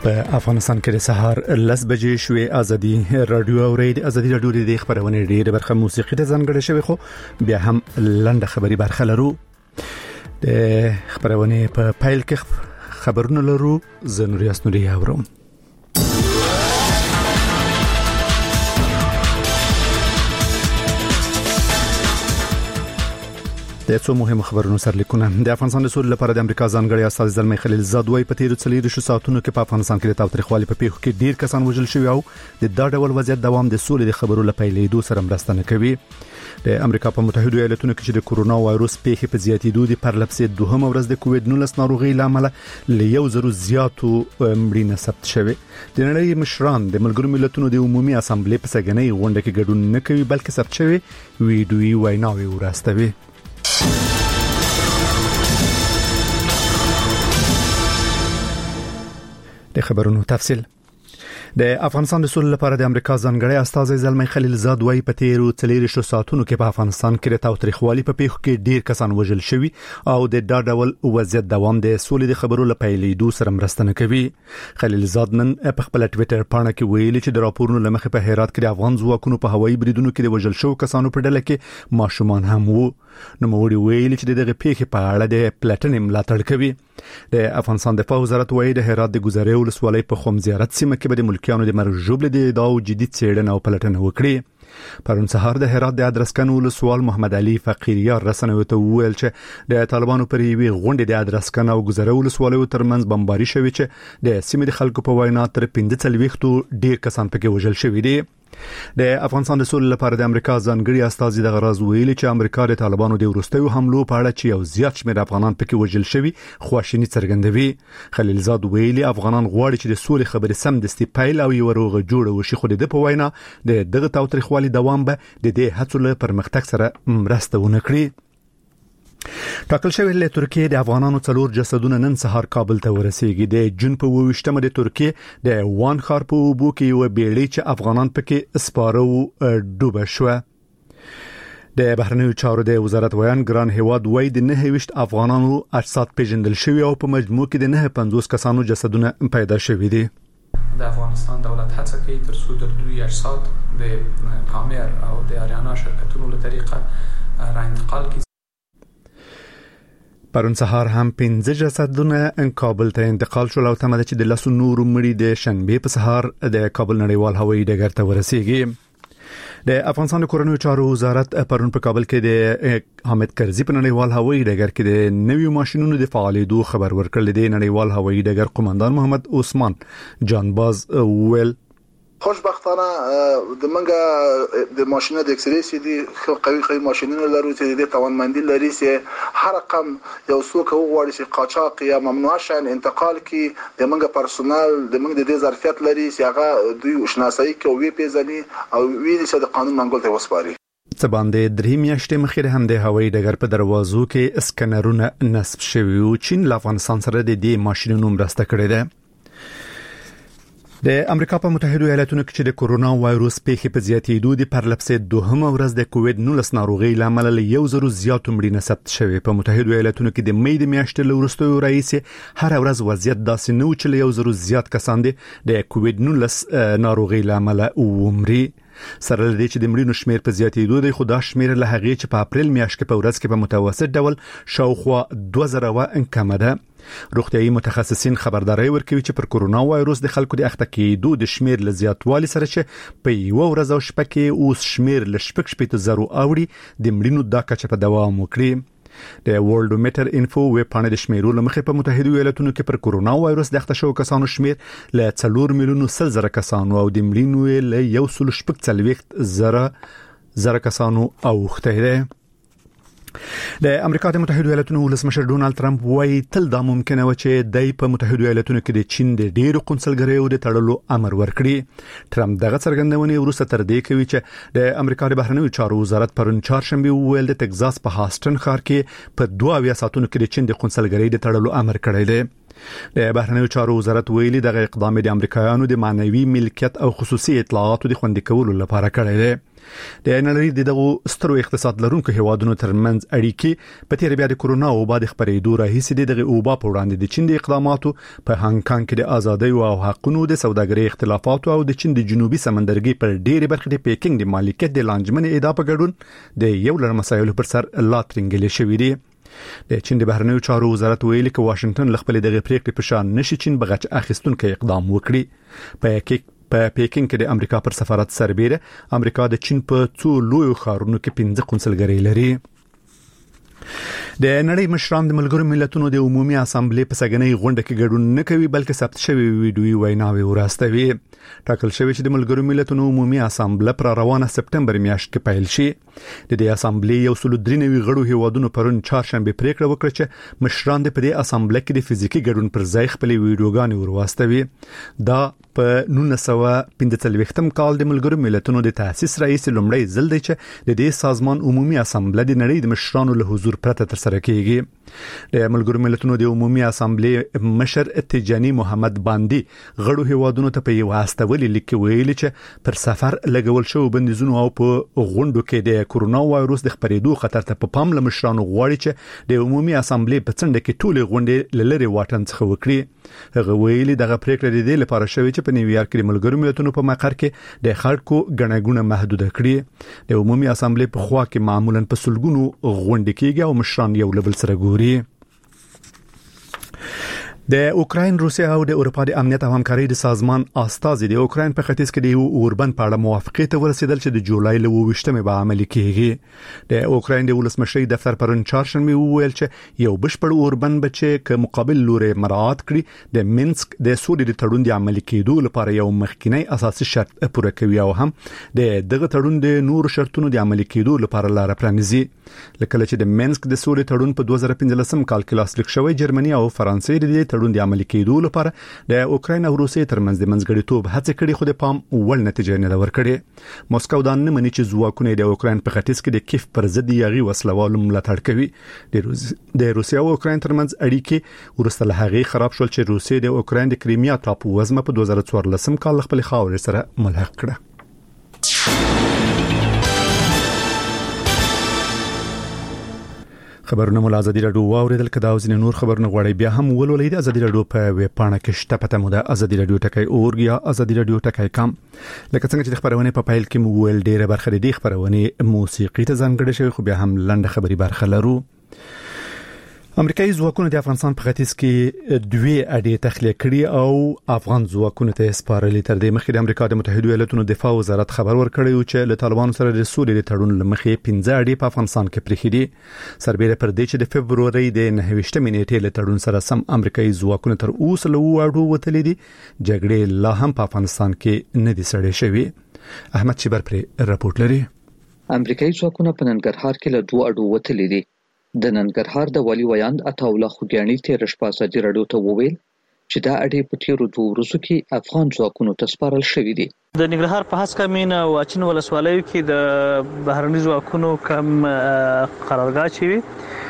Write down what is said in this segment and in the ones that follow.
په افغانستان کې د سهار 10 بجې شوې ازادي رادیو اورید ازادي رادیو د خبرونه ډېر برخه موسیقي ته ځانګړې شوی خو بیا هم لنډه خبري برخه لرو د خبرونه په پایل کې خبرونه لرو زنوریاس نوري اورم د څو مهمو خبرونو سرلیکونه د افغانستان د سولې لپاره د امریکا ځانګړي استازي زلمي خلیلزاد وايي په تیر 30 ساعتونو کې په افغانستان کې د تاوتریخوالي په پیښو کې ډیر کسان وژل شوي او د دا ډول وضعیت دوام د سولې د خبرو لپاره لیدو سره مرسته نه کوي د امریکا په متحده ایالاتونو کې چې د کورونا وایروس پیښې په زیاتېدو د پرلپسې دوهمه ورځ د کووډ-19 ناروغي لامل له 1000 زیاتو مړینې ثبت شوه د نړۍ مشران د ملګرو ملتونو د عمومي اسامبلې په سګنۍ غونډه کې ګډون نه کوي بلکې ثبت شوی ویډیوي ویناوي ورستوي د خبرونو تفصیل د افغانستان د سولې لپاره د امریکا ځانګړي استازي زلمي خلیلزاد وايي په تیر 30 ساعتونو کې په افغانستان کې د تاوتریخوالي په پیښو کې ډیر کسان وژل شوي او د ډاډول وضعیت دوام د سولې د خبرو لپاره لیدو سره مرسته نه کوي خلیلزاد نن په خپل ټوئیټر باندې کې ویلي چې د راپورونو لمخې په هرات کې د افغان ځواکونو په هوایي بریدونو کې د وژل شوو کسانو په ډله کې ماشومان هم وو نو موږ ویلي چې دغه پیښې په اړه د پلاتینم ملاتړ کوي د افغانستان دفاع وزارت وايي د هرات د ګذرې ولسوالۍ په خوم زیارت سیمه کې د ملکیانو د مرګ ژوبل د داو جدي څېړنه او پلټنه وکړي پرون سهار د هرات د ادرسکن ولسوال محمد علي فقیریار رسنوي ته ویل چې د طالبانو پر یوې غونډې د ادرسکن او ګذرې ولسوالۍ ترمنځ بمباري شوې چې د سیمې د خلکو په وینا تر 15 ډیر کسان پکې وژل شوي دي د افغانستان د سولې لپاره د امریکا ځانګړي استازي د غرض ویلي چې امریکا د طالبانو د ورستیو حملو په اړه چې یو زیات شمېر افغانان پکې وژل شوي خواشینی څرګندوي خلیلزاد ویلي افغانان غواړي چې د سولې خبرې سم دستي پایل او یو روغه جوړه وشي خو د په وینا د دغه تاوتریخوالي دوام به د دې هڅو له پرمختګ سره مرسته ونه کړي ټاکل شوی له ترکیه د افغانانو څلور جسدونه نن سهار کابل ته ورسېږي د جون په 28مه د ترکیه د وان ښار په اوبو کې یو بیړۍ چې افغانان پکې سپاره ډوبه شو د بهرنیو چارو د وزارت ویان ګران هواد وای د 29 افغانانو اجساد پیژندل شوی او په مجموع کې د 950 کسانو جسدونه پیدا شوي دي د افغانستان دولت هڅه کوي تر څو د دوی اجساد د پامیر او د اریانا شرکتونو له طریقه را انتقال کړي پرون سهار هم 15 جسدونه کابل ته انتقال شول او تمه چې د لاسو نور مړي د شنبه په سهار د کابل نړیوال هوایي ډګر ته ورسېږي د افغانستان د کورنیو چارو وزارت پرون په کابل کې د حامد کرزي په نړیوال هوایي ډګر کې د نویو ماشينونو د فعالیدو خبر ورکړل دی نړیوال هوایي ډګر قومندان محمد عثمان جانباز ویل خوشبختانه د منګه د ماشینه د اکسری سي دي قوي ماشینونه لرو چې د توانمندي لري چې هر رقم یو څوک وغواړي چې قاچاق یا ممنوع شان انتقال کی د منګه پرسونل د منګه د ظرفیت لري چې هغه دوی شناسایی کوي پیژني او ویلي چې د قانون منګول ته وسپاري څه باندې درې میاشتې مخکې هم د هوایي ډګر په دروازو کې اسکنرونه نصب شوي او چین له افغانستان سره د دې ماشینونو مرسته کړې ده د امریکا په متحده ایالاتونو کې چې د کورونا وایروس پیښې په زیاتېدو د پرلپسې دوهمه ورځ د کووډ-19 ناروغي لامل له 1000 زیاتو مړینې ثبت شوه په متحده ایالاتونو کې د مې د میاشتې له وروستیو راهیسې هر ورځ وضعیت داسې نه و چې له 1000 زیات کسان د کووډ-19 ناروغي لامل ومري سره لدې چې د مړینو شمیر په زیاتېدو دی خو دا شمیر له هغې چې په اپریل میاشت کې په ورځ کې په متوسط ډول شاوخوا 2000 کم ده روغتيایي متخصصین خبرداري ورکوي چې پر کورونا وایروس د خلکو د اخته کېدو د شمیر له زیاتوالي سره چې په یو ورځ او شپه کې اوس شمیر ل 6.0 اوړي د مړینو د کچه په دوام وکړي د ورلډومیټر انفو ویب پاڼه د شمیرو لمخې په متحده ایالاتونو کې پر کورونا وایروس د اخته شو کسانو شمیر له 4 میلیون سل کسانو او د مړینو له 1.0 کسانو اوخته ده د امریکا د متحده ایالاتونو ولسمشر ډونالد ترامپ وايي تل دا ممکنه و چې د متحده ایالاتونو کې د چین د ډیرو قونسلګریو د تړلو امر ورکړي ترامپ دغه څرګندونې وروسته تر دې کوي چې د امریکا د بهرنیو چارو وزارت پرون چهارشنبه ویل د ټکزاس په هاستن ښار کې په 22 ساعتونو کې د چین د قونسلګری د تړلو امر کړی دی د بهرنیو چارو وزارت ویلي د اقدام د امریکایانو د معنوي ملکیت او خصوصي اطلاعاتو د خوندي کولو لپاره کړی دی. د نړۍ دغه سترو اقتصاد لرونکو هیوادونو ترمنځ اړیکې په تیر بیا د کورونا وبا د خپرېدو راهیسې دغه وبا په وړاندې د چین د اقداماتو په هانګ کانګ کې د ازادۍ او حقوقو د سوداګرۍ اختلافات او د چین د جنوبي سمندرګي پر ډېرې برخې د پیکینګ د مالکیت د لانجمن ادعا په ګډون د یو لړ مسایلو پر سر لا ترنګلې شوې دي. د چین د بهرنیو چارو وزارت ویلي چې واشنگټن ل خپل دغه پریکړې په شان نشي چین بغچ اخیستونکو اقدام وکړي. په پیکینګ کې د امریکا پر سفارت سربېره امریکا د چین په څو لوی ښارونو کې 15 قونسلګرۍ لري. د نړۍ مشران د ملګرو ملتونو د عمومي اسامبلې په سګنۍ غونډه کې ګډون نه کوي بلکې ثبت شوی ویډیوي ویناوي ورستوي. ټاکل شوی چې د ملګرو ملتونو عمومي اسامبلې پر روانه سپټمبر میاشت کې پیل شي. د دې اسامبلې یو 93 غړو هیوادونو پرون چهارشنبه پریکړه وکړه چې مشران د په دې اسامبلې کې د فزیکی ګډون پر ځای خپل ویډیوګانې ورواستوي. دا په 1945م کال د ملګرو ملتونو د تاسیس رئیس لومړی ځل دی چې د دې سازمان عمومي اسامبلې د نړۍ د مشرانو له حضور پرته تر سره کیږي. د ملګرو ملتونو د عمومي اسامبلې مشر تجانی محمد باندی غړو هیوادونو ته په یو استولې لیک ویلي چې پر سفر لګول شو بندیزونو او په غونډو کې د کورونا وایروس د خپرېدو خطر ته په پام له مشرانو غواړي چې د عمومي اسامبلې په څنډه کې ټولې غونډې لری واټن څخه وکړي. هغه ویلي دغه پریکړه د دې لپاره شوې چې په نیویارک کې ملګرو ملتونو په مقر کې د خلکو غنګونه محدود کړي. د عمومي اسامبلې په خوا کې معمولا په سلګونو غونډې کېږي او مشران یو لبل سره ګوري. د اوکراین روسیا او د اروپا د امنیت او همکارۍ د سازمان استازي د اوکراین په ختیځ کې د اوربند په اړه موافقه ته ورسېدل چې د جولای له 28مې به عملي کیږي. د اوکراین د ولسمشر دفتر پرون چهارشنبه وویل چې یو بشپړ اوربند به چې مقابل لوري مراعات کړي د مینسک د سولې د تړون د عملي کېدو لپاره یو مخکینی اساسي شرط پوره کوي او هم د دغه تړون د نور شرطونو د عملي کېدو لپاره لار پرانیزي. لکه چې د مینسک د سولې تړون په 2015 کال کې لاسلیک شوی جرمني او فرانسې د تړون د عملي کېدو لپاره د اوکراین او روسیې ترمنځ د منځګړیتوب هڅه کړې خو د پام وړ نتیجه نه ورکړې. موسکو دا نه مني چې ځواکونه د اوکراین په ختیځ کې د کیف پر ضد یغي وسلوالو ملاتړ کوي. د روسیې او اوکراین ترمنځ اړیکې ورسته له هغه خراب شول چې روسیې د اوکراین د کریمیا ټاپو وزمه په 2014 کال خپل خاورې سره ملحق کړه. خبرونه مول ازادي رادیو واوریدل کدا او ځینې نور خبرونه غواړي بیا هم ولولئ د ازادي رادیو په ویب پاڼه کې شته پته مو د ازادي رادیو ټکای اورګ یا ازادي رادیو ټکای کام. لکه څنګه چې خبرونه په فایل کې مو ول ډیره برخه دي خبرونه موسیقي ته ځانګړې شوی خو بیا هم لنډه خبري برخه لرو. امریکایي ځواکونه د افغانستان په ختیځ کې دوی اډې تخلیه کړي او افغان ځواکونه ته سپارلي. تر دې مخکې د امریکا د متحده ایالاتونو دفاع وزارت خبر ورکړی چې له طالبانو سره د سولې د تړون لمخې 15 اډې په افغانستان کې پرېښې دي. سربېره پر دې چې د فبروري د 29مې نیټې له تړون سره سم امریکایي ځواکونه تر اوسه له اډو وتلې دي. جګړې لا هم په افغانستان کې نه دي سړې شوې. احمد شبر پر راپورټ لري. امریکایي ځواکونه په ننګرهار کې له 2 اډو وتلې دي. د ننګرهار د والی ویاند عطاالله خوګیاني تیر شپه ازادي رادیو ته وویل چې دا اډې په تیرو 2 ورځو کې افغان ځواکونو ته سپارل شوې دي. د ننګرهار په هسکه مین او اچین ولسوالیو کې د بهرني ځواکونو کم قرارګاه چوي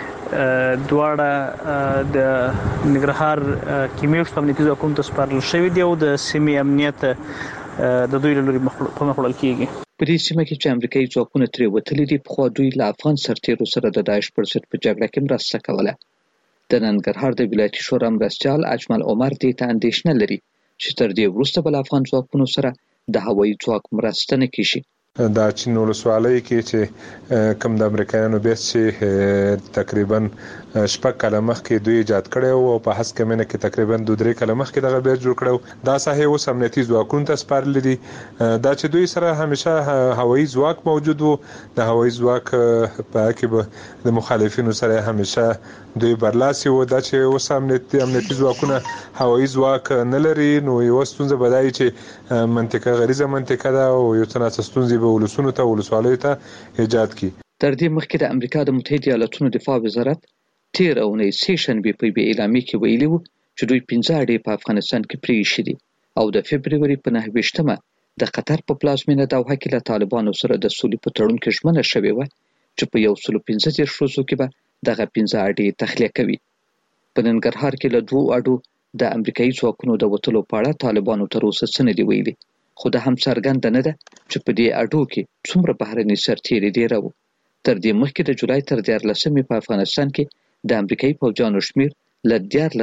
دواړه د ننګرهار کیمیوس امنیتي ځواکونو ته سپارل شوې دي او د سیمې امنیت د دوی لوري په مخ وړل کیږي. په دې سیمه کې چې امریکایي ځواکونه ترې وتلي دي په خوا دوی له افغان سرتیرو سره د داعش پر ضد په جګړه کې مرسته کوله. د ننګرهار د ولایتي شورا مرستیال اجمل عمر دې ته اندېښنه لري چې تر دې وروسته به افغان ځواکونو سره د هوایي ځواک مرسته نه کیږي. دا چین ولسوالۍ کې چې کم د امریکایانو بیس چې تقریبا شپږ کاله مخکې دوی ایجاد کړی او په هسکه مینه کې تقریبا 2-3 کاله مخکې دغه بیس جوړ کړو. دا ساحه اوس امنیتي ځواکونو ته سپارل دي. دا چې دوی سره همیشه هوایي ځواک موجود وو. د هوایي ځواک په کې به د مخالفینو سره همیشه دوی برلاسي وو. دا چې اوس امنیتي ځواکونه هوایي ځواک نه لري نو یو ستونزه بدایي چې منطقه غریزه منطقه ده او یو څه ستونزې ولسونو ته ولسوالیو ته ایجاد کی. تر دې مخکې د امریکا د متحده ایالاتونو دفاع وزارت تیر اونۍ سیشنبه په اعلامیه کې ویلي وو چې دوی 15 اډې په افغانستان کې پرېښې دي او د فبروري په 29مه د قطر په پلازمینه دوحه کې له طالبانو سره د سولې په تړون کې ژمنه شوې وه چې په 115 ورځو کې به دغه 15 اډې تخلیه کوي. په ننګرهار کې له 2 اډو د امریکایي ځواکونو د وټلو په اړه طالبانو تر اوسه څه نه دی ویلي، خو د هم څرګنده نه ده چې په دې اډو کې څومره بهرني سرتیري ډیره وو. تر دې مخکې د جولای تر 14 په افغانستان کې د امریکایي پوځیانو شمیر له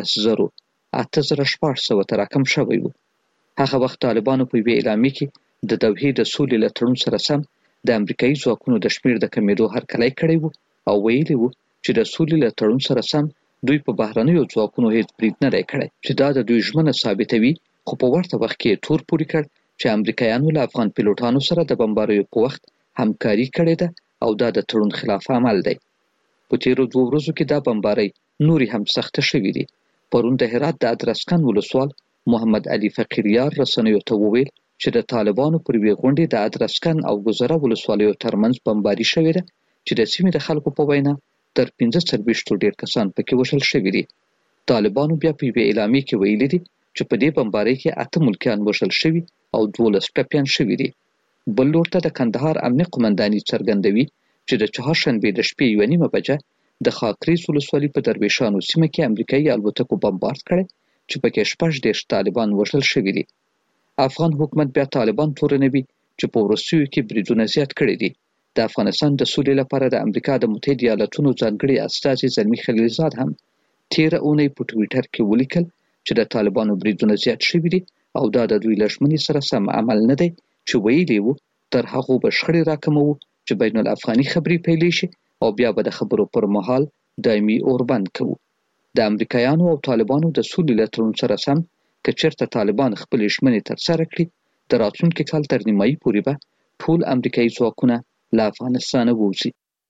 14,800 ته راکم شوی و. هغه وخت طالبانو په یوې اعلامیه کې د دوحې د سولې له تړون سره سم د امریکایي ځواکونو د شمیر د کمیدو هرکلی کړی و او ویلي و چې د سولې له تړون سره سم دوی په بهرنیو ځواکونو هیڅ برید نه دی کړی چې دا د دوی ژمنه ثابتوي، خو په ورته وخت کې تور پورې کړ چې امریکایانو له افغان پیلوټانو سره د بمباریو په وخت همکاري کړې ده او دا د تړون خلاف عمل دی. په تیرو 2 ورځو کې دا بمباری نوري هم سخته شوې دي. پرون د هرات د ادرسکن ولسوال محمد علي فقیریار رسنیو ته وویل چې د طالبانو پر وی غونډې د ادرسکن او ګذره ولسوالیو ترمنځ بمباری شوې ده چې د سیمې د خلکو په وینا تر 15 ډیر کسان پکې وژل شوي دي. طالبانو بیا په یوې اعلامیه کې ویلي دي چې په دې بمباری کې 8 ملکیان وژل شوي او 12 ټپیان شوي دي. بل لور ته د کندهار امنیه قومنداني څرګندوي چې د چهارشنبې د شپې 1:30 بجه د خاکریز ولسوالۍ په درویشانو سیمه کې امریکایي الوتکو بمبارد کړي چې پکې 18 طالبان وژل شوي دي. افغان حکومت بیا طالبان تورنوي چې په وروستیو کې بریدونه زیات کړي دي. د افغانستان د سولې لپاره د امریکا د متحده ایالاتونو ځانګړي استازي زلمی خلیلزاد هم تیره اونۍ په ټویټر کې ولیکل چې د طالبانو بریدونه زیات شوي دي او دا د دوی له ژمنې سره سم عمل نه دی چې ویلي وو تر هغو به شخړې راکموو چې بین الافغاني خبرې پیلې شي او بیا به د خبرو پر مهال دایمي اوربند کوو. د امریکایانو او طالبانو د سولې له تړون سره سم که چېرته طالبان خپلې ژمنې ترسره کړي د راتلونکي کال تر نیمایي پورې به ټول امریکایي ځواکونه له افغانستانه ووځي.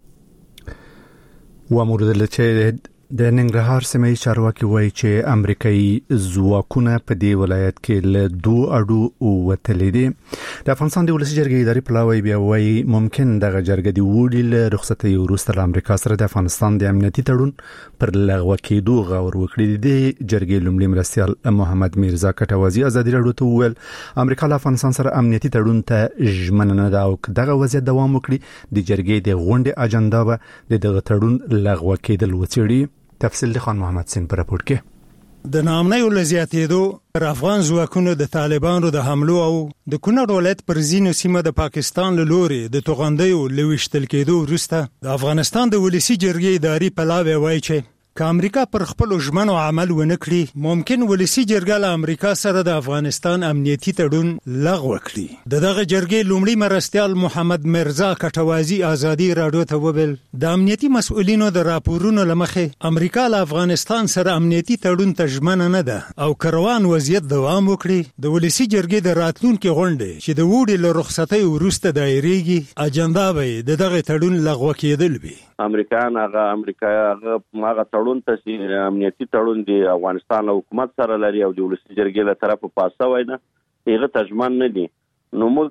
واموردل چې د ننګرهار سیمې چارواکي وایي چې امریکایي ځواکونه په دې ولایت کې له 2 اډو وتلي دي. د افغانستان د ولسي جرګې اداري پلاوی بیا وایي ممکن دغه جرګه د وړي له رخصتۍ وروسته له امریکا سره د افغانستان د امنیتي تړون پر لغوه کېدو غور وکړي. د جرګې لومړي مرستیال محمد میرزا کټوازی ازادي راډیو ته وویل امریکا له افغانستان سره امنیتي تړون ته ژمنه نه ده او دغه وضعیت دوام وکړي د جرګې د غونډې اجنډا به دغه تړون لغوه کېدل وڅېړي. تفصیل د خان محمد سین پر راپور کې. د نامنیو لزیاتېدو پر افغان ځواکونو د طالبانو د حملو او د کونړ ولایت پر ځینو سیمه د پاکستان له لوري د توغندیو لويشتل کېدو وروسته د افغانستان د ولسي جرګې اداري پلاوی وایي چې که امریکا پر خپل ژمنو عمل ونه کړي ممکن ولسي جرګه له امریکا سره د افغانستان امنیتي تړون لغوه کړي. دغه جرګې لومړي مرستیال محمد میرزا کټوازی ازادي راډیو ته وویل د امنیتي مسؤلینو د راپورونو لمخې امریکا له افغانستان سره امنیتي تړون ته ژمنه نه ده او کروان وضعیت دوام وکړي د ولسي جرګې د راتلونکي غونډې چې د وړي له رخصتۍ وروسته دایریږي اجنډا به دغه تړون لغوه کېدل وي. امریکایان هغه تړون ته چې امنیتي تړون دی افغانستان حکومت سره لري او د ولسي جرګې له طرفه پاسه وای نه هغه تجمن نه دي. نو موږ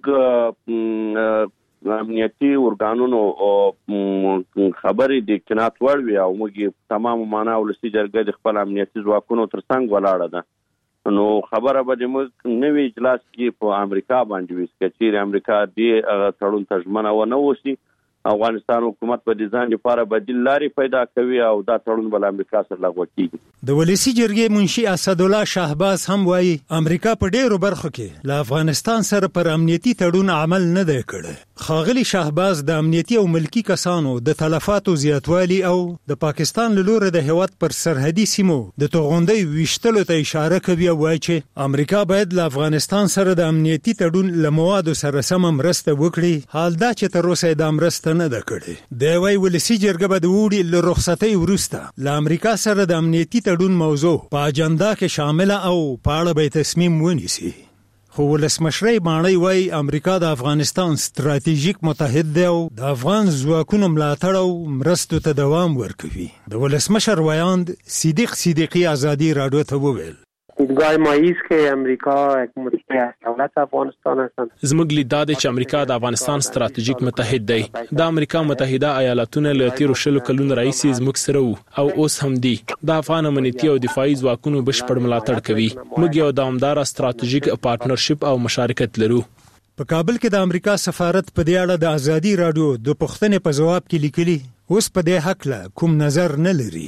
امنیتي ارګانونو خبرې د اقتناعات وړوي او موږ تمام معنا ولسي جرګې د خپل امنیتي ځواکونو ترڅنګ ولاړه ده. نو خبره به موږ نوې اجلاس کې په امریکا باندې وي چې امریکا دې تړون تجمن و نه وسی افغانستان حکومت په ډیزاین لپاره بدیل لارې پیدا کوي او دا تړون بل امریکا سره لغوه کیږي. د ولسي جرګې منشي اسد الله شهباز هم وایي امریکا په ډیرو برخو کې له افغانستان سره پر امنیتي تړون عمل نه دی کړی. خاغلی شهباز د امنیتي او ملکی کسانو د تلفاتو زیاتوالی او د پاکستان له لوري د هیواد پر سرحدي سیمو د توغندۍ ویشتلو ته اشاره کوي او وایي چې امریکا باید له افغانستان سره د امنیتي تړون له موادو سره سم مرسته وکړي. حال دا چې تر اوسه د مرسته نه ده کړې. د وی ولسي جرګه به د وړي له رخصتۍ وروسته له امریکا سره د امنیتي تړون موضوع په اجنډا کې شامل او په اړه به تصمیم ونیسي. خو ولسمشر ماڼۍ وایي امریکا د افغانستان ستراتیژیک متحد دی او د افغان ځواکونو ملاتړ او مرستو ته دوام ورکوي. د ولسمشر ویاند صدیقی ازادي راډیو ته وویل دیدگاه ما است که امریکا یک متحد دولت افغانستان هستند. زموږ لید دا دی چې امریکا د افغانستان ستراتیژیک متحد دی. د امریکا متحده ایالاتونه له تیرو 20 کلونو راهیسې زموږ سره وو او اوس هم دي. د افغان امنیتي او دفاعي ځواکونو بشپړ ملاتړ کوي. موږ یو دوامدار ستراتیژیک پارتنرشپ او مشارکت لرو. په کابل کې د امریکا سفارت په دې اړه د ازادي راډیو د پوښتنې په جواب کې لیکلي اوس په دې حق له کوم نظر نه لري.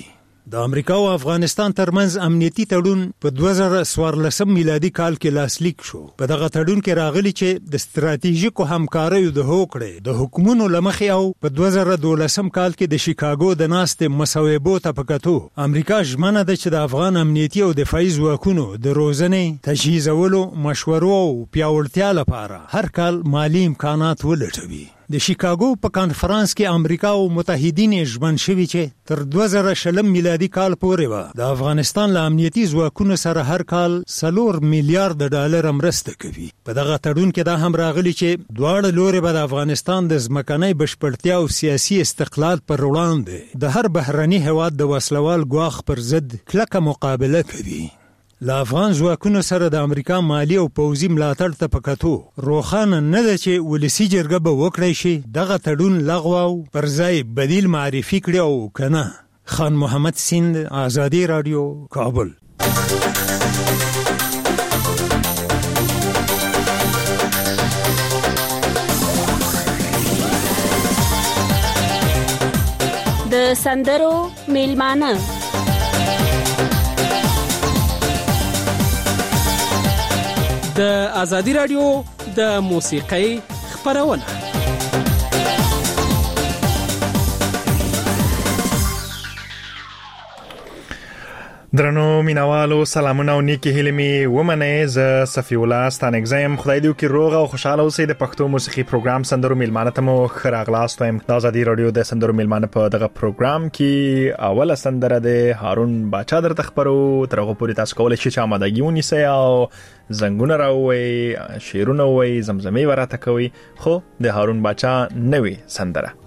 د امریکا او افغانستان ترمنځ امنیتي تړون په 2014 میلادي کال کې لاسلیک شو. په دغه تړون کې راغلی چې د ستراتیژیکو همکاریو د هوکړې د حکومتونو لمخې او په 2012 کال کې د شیکاګو د ناستې مصوبو ته پکاتو امریکا ژمنه ده چې د افغان امنیتي او دفاعي ځواکونو د روزنې، تجهیزولو، مشورو او پیاوړتیا لپاره هر کال مالی امکانات ولټوي. د شیکاګو په کانفرنس کې امریکا او متحدین ژمن شوي چې تر 2020 میلادي کال پورې به د افغانستان له امنیتي ځواکونو سره هر کال 4 میلیارډ ډالر مرسته کوي. په دغه تړون کې دا هم راغلی چې دواړه لوري به د افغانستان د ځمکنۍ بشپړتیا او سیاسي استقلال پر وړاندې د هر بهرني هیواد د وسلوال ګواښ پر ضد کلکه مقابله کوي. له افغان ځواکونو سره د امریکا مالی او پوځي ملاتړ ته پکاتو روښانه نه ده چې ولسي جرګه به وکړی شي دغه تړون لغوه او پر ځای بدیل معرفي کړي او کنه. خان محمد سیند، آزادی رادیو، کابل. د سندرو میلمانه د آزادی رادیو د موسیقۍ خپرونه. درنو مینوالو، سلامونه او نیکی هیلې می ومنئ. زه صفی الله ستانکزیم. خدای دې وکړي روغ او خوشاله اوسئ. د پښتو موسیقي پروګرام سندرو میلمانه ته مو ښه راغلاست وایم. د آزادی رادیو د سندرو میلمانه په دغه پروګرام کې اوله سندره د هارون باچا درته خبرو. تر هغه پورې تاسو کولی شئ چې آمادګي ونیسئ او زنګونه راووئ، شعرونه ووئ، زمزمې وراته کوئ. خو د هارون باچا نوې سندره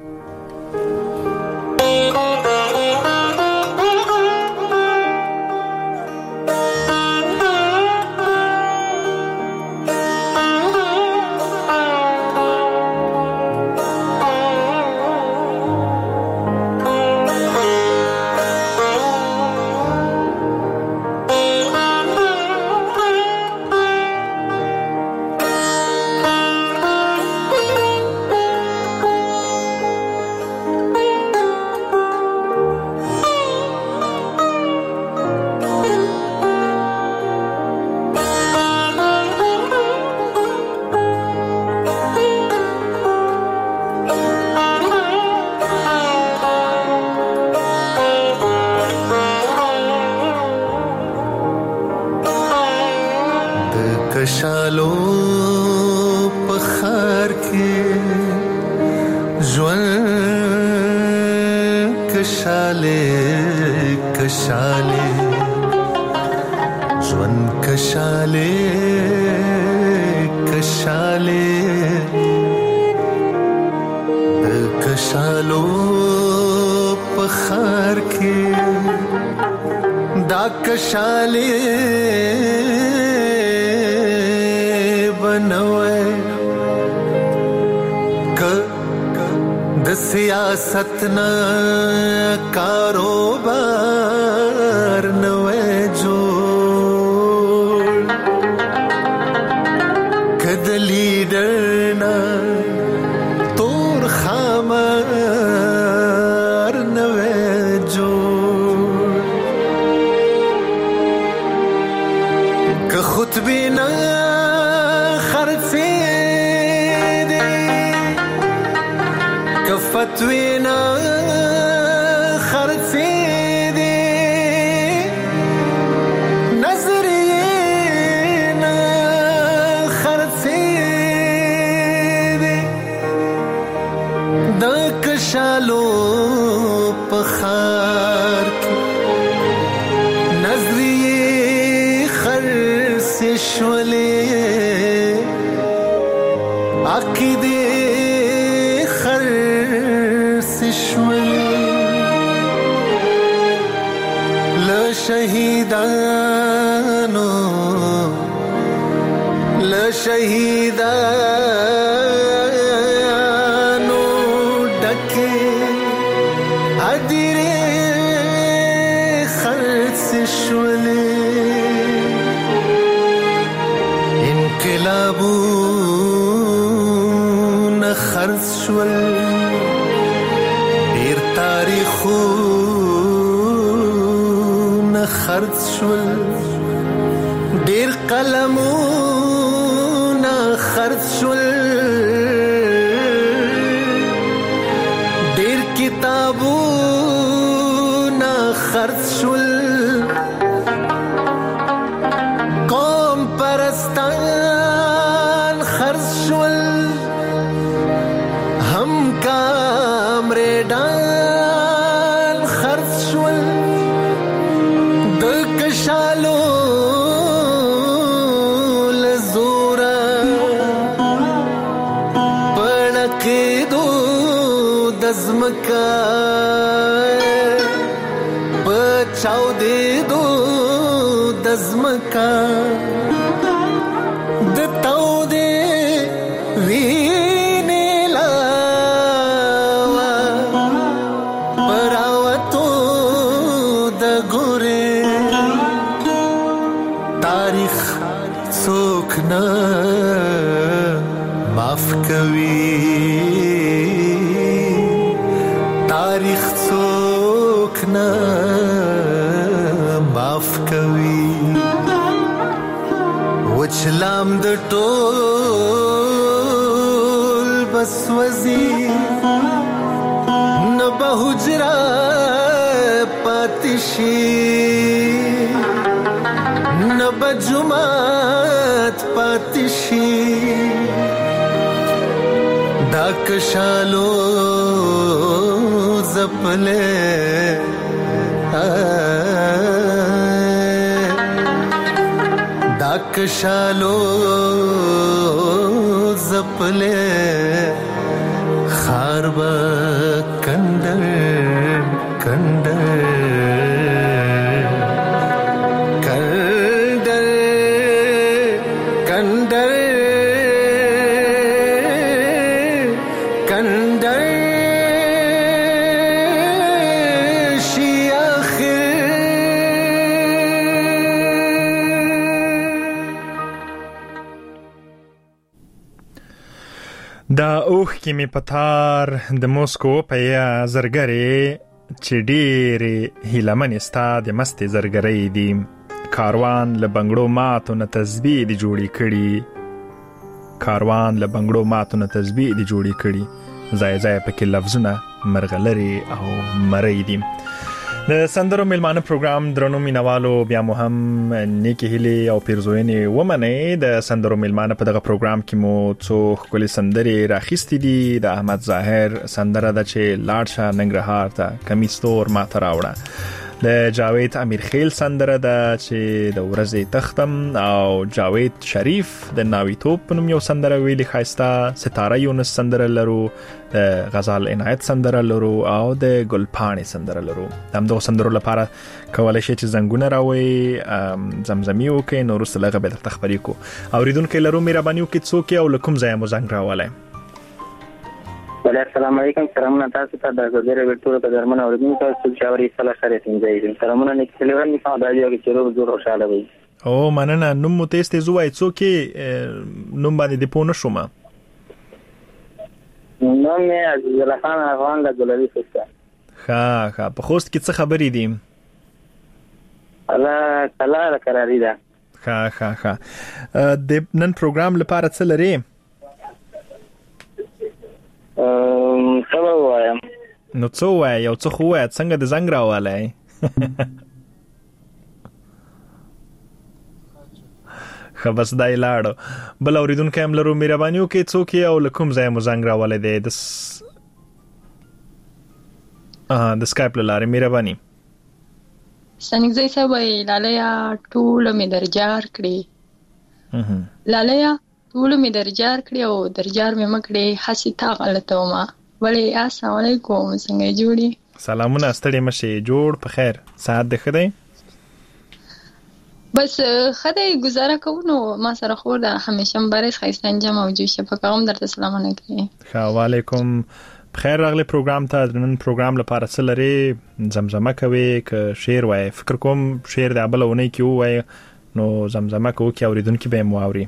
کشالو پخار کې ژوند کشاله کشاله ژوند کشاله کشاله کشالو پخار کې دا کشاله د سیاست نه کاروبار نوې جوړ کد لیډر نه تور خامار نوې جوړ که خطبه نه فتوینا خرڅې دي نظریه نه خرڅې دي د کشالو په خار کې نظریه خرڅې شولې عقیده شهیدانو ډکه ادیره خرڅ شولې انقلابونه خرڅ شول ډیر تاریخو خرڅ شول ډېر قلمونه خرڅ شول ډېر کتابونه خرڅ شول قوم پرستان خرڅ شول هم کامریډان خرڅ شول د کشالو لزورا پړکېدو د ځمکه چاودېدو د ځمکه د تودې وینې لاوا پراوتو د ګورې تاریخ څوک نه معاف کوي تاریخ څوک نه معاف کوي وچلام د ټول بس وزي نه به حجره پاتشي نه به جماعت پاتشي دا کشالو زپله دا کشالو زپله خار با کندر کندر کندر کندر کندر دا اوخ کې می پتار د موسکو په یا زرګری چې ډېرې هیلمن ستا د مستې زرګری دي کاروان له بنګړو ماتو نه تسبیح دی جوړی کړي کاروان له بنګړو ماتو نه تسبیح دی جوړی کړي ځای ځای پکې لفظونه مرغلري او مری دي د سندرو میلمانه پروګرام درنو مینوالو بیا مو هم نیکی هیلې او پیرزوینې ومنئ د سندرو میلمانه په دغه پروګرام کې مو څو ښکلې سندرې راخیستې دي د احمد ظاهر سندره ده چې لاړ شه ننګرهار ته کمیس تور ماته راوړه د جاوید امیرخیل سندره ده چې د ورځې تختم او جاوید شریف د ناویتوب په نوم یو سندره ویلي ښایسته ستاره یونس سندره لرو د غزال عنایت سندره لرو او د ګلپاڼې سندره لرو همدغو سندرو لپاره کولی شئ چې زنګونه راوئ زمزمي وکړئ نو وروسته له هغه بیا درته خبرې کړو اورېدونکي لرو مهرباني وکړئ څوک یې او له کوم ځایه مو زنګ راولی السلام علیکم سلامونه تاسو ته د زړه ورټولو په درمن اوریدونکو تاسو چې اوري صلاح خیر څنګه سلامونه نکسلور نه فاده یو چې روز خوشاله وي او مننه نوم مو تاسو زوای څوک نوم باندې د پونه شوم نو مې عزیز الله خان افغان له ګلوي څخه ها په خوست کې څه خبرې دي الله تعالی قراری ده ها د نن پروګرام لپاره څه لري څه وایم نو څه وای یو څه خو وای څنګه د زنګ راوالای خبس دای لاړو بل اوریدونکو هم لرو مهرباني وکړئ څوک او لکم ځای مو زنګ راوالای دی د سکایپ لاره مهرباني سنګزي صاحب لالیا ټول می درجار کړی لالیا ټول می درجار کړی او درجار می مکړی حسی تا غلطه ما ولی السلام علیکم څنګه جوړی سلامونه ستړي مشه جوړ په خیر ساعت ده خدای بس خدای گزاره کوونو ما سره خور ده همیشه مبارز خیسته انجام او جو شپه کوم درته سلامونه کوي علیکم بخیر راغلی پروګرام ته نن پروګرام لپاره څه لري زمزمه کوي ک شعر وای فکر کوم شعر د ابلونه کې وای نو زمزمه کوي چې اوریدونکو به مو اوري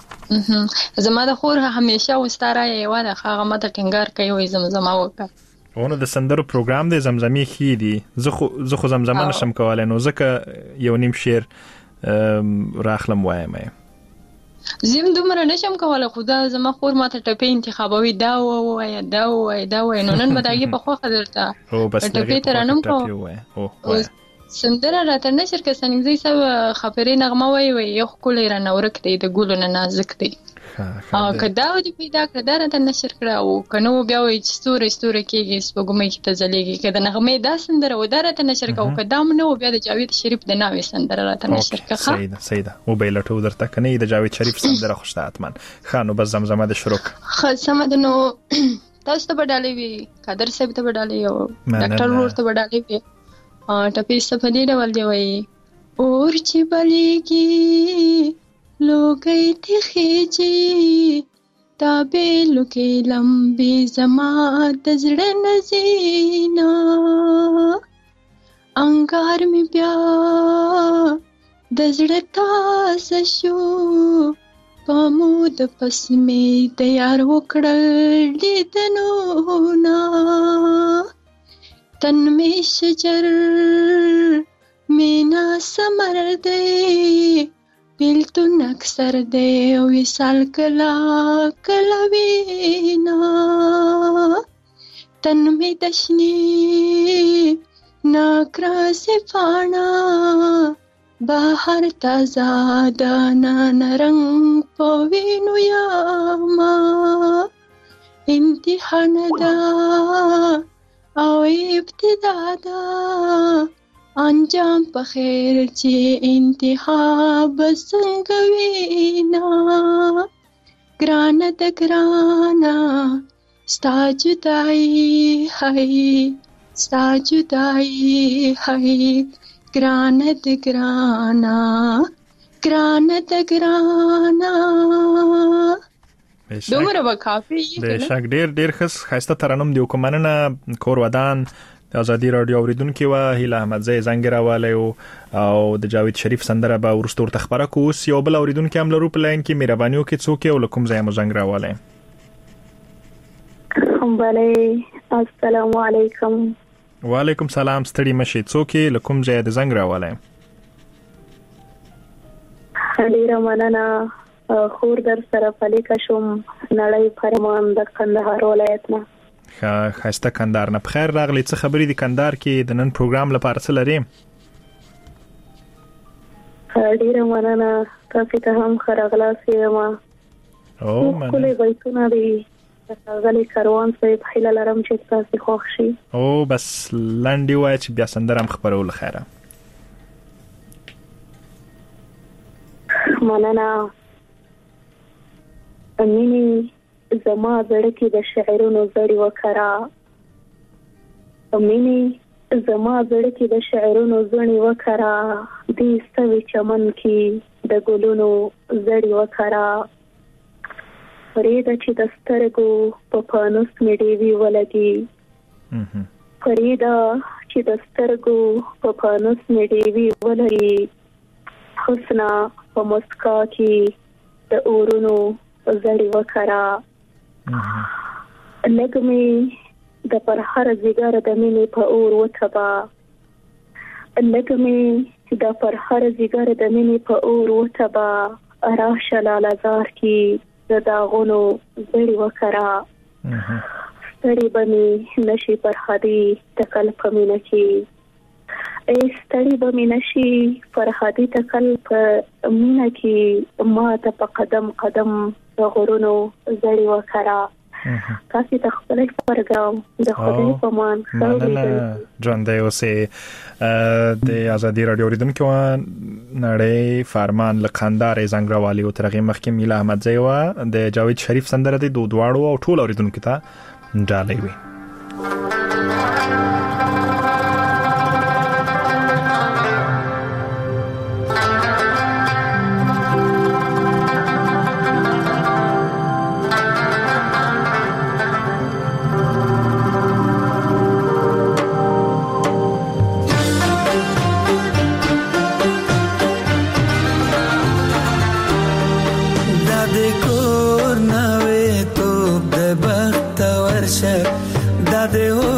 زما د خور همیشه وستاره یو ده هغه ماته ټینګار کوي زمزمه وکړه ونه د سندرو پروګرام د زمزمې خې دي زه خو زمزمه نشم کولای نو ځکه یو نیم شعر راخلم وایم زم دومره نشم کولای خدا زما خور ماته ټپې انتخابوي دا وای نو نن بداګي په خوخه درته ټپې ترانم کو سندره راته نشر که سنګزي سب خبرې نغمه وای یو کولې را نورک دی د ګلو نه نازک دی کدا ودی پیدا کړه راته نشر کړه او کنو بیا وای چې ستوره کېږي سپوږمۍ کې ته ځلېږي کده نغمه دا سندره و راته نشر کړه او کدا نو بیا د جاوید شریف د ناوې سندره راته نشر کړه سیده او بیلټو درته کني د جاوید شریف سندره خوشته اتمن خانو بس زمزمه د شروع خاصه نو تاسو ته بدالې وی قادر صاحب ته بدالې او ډاکټر ورته بدالې وی ټپې سپدې ډول دی وای اور چې بلیږي لوګي ته خېجي تابې لوکې لمبي زما د زړه نزینا انګار می بیا د زړه تاسو شو پامود پسمې د یار وکړل لیدنو نا تن می شجر مینا سمر دے بیلتون اکثر دے ویسال کلا وینا تن می دشنی ناکراس فانا باہر تازہ دانا نرنگ پوینو یاما امتحان دا او ابتدا دا انجام په خیر چې انتخاب څنګه وینا ګرانه د ګرانا ستا جدائی هاي ګرانه د ګرانا دومره به کافي بهشک ډیر خسته ترانم دی کومنه کور ودان د ازادي رادیو اوریدونکو و هیله احمدزی زنګ راواله او د جاوید شریف سندره به ورستور تخبره کوس یو بل اوریدونکو هم لرو په لاین کې مهرباني وکړئ څوک یو لکم زای مو زنګ راواله بله السلام علیکم وعلیکم سلام ستړي مشي څوک لکم زای د زنګ راواله ډیر مننه خور در سره پلیکا شوم نړۍ فرمان د کندهار ولایت نه خاسته کندهار نه بخیر راغلی څه خبرې دي کندهار کې د نن پروګرام لپاره څه لري ډیر مننه تاسو ته هم خراغلاس یم او مننه کله بیتونه دي غلي کاروان صاحب خیال لرم چې تاسو خوښ شي او بس لاندې وای چې بیا سندرم خبرول خیره مننه امینی زما زړه کې د شعرونو زړی وکړه امینی زما زړه کې د شعرونو زړی وکړه دې سوي چمن کې د ګلونو زړی وکړه فريده چې د سترګو په پانوس مې ډېوي ولګي فريده چې د سترګو په پانوس مې ډېوي ولګي حسنا په مسکا کې د اورونو زړی وکړه لګمې د پر هر زیګر د مینې په اور وتبا لګمې د پر هر زیګر د مینې په اور وتبا راشه لالزار کې د داغونو زړی وکړه ستړي بمې نشي پر هدي تکل پمینه کې ستړي بمې نشي پر هدي تکل پمینه کې ما ته په قدم غورونو زړی وکړه تاسو ته خپل پروګرام د خدای په مان ژوندۍ اوسې د ازادي رادیو اوریدونکو نړۍ فرمان لکندار زنګراوالي او ترغه مخکې میلا احمدزی و د جاوید شریف سندره د دواړو او ټول اوریدونکو ته ډالۍ وي de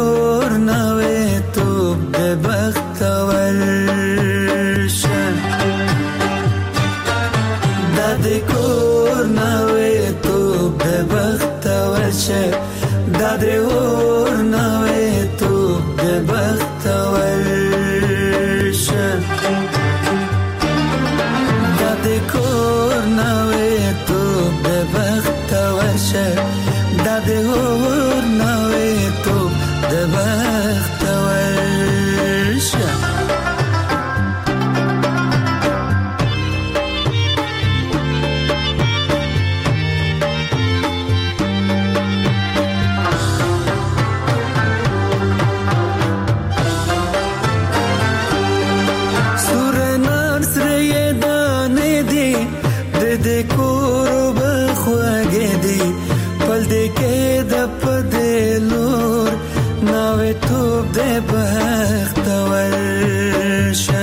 بختور شه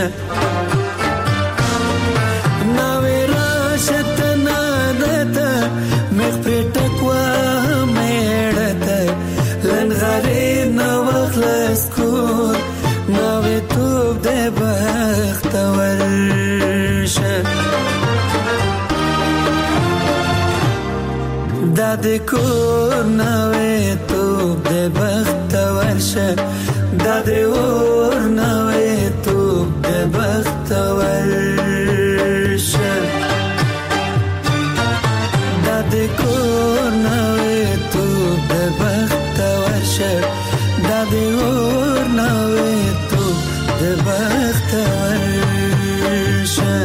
نوې راشت نادته مخ پټکوا مېړته لنغري نو خلاص کور نوې توب دې بختور شه دا دې کور نوې توب دې بختور شه دا دې اور نوې توب دې بختور شه دا دې کور نوې توب دې بختور شه دا دې اور نوې توب دې بختور شه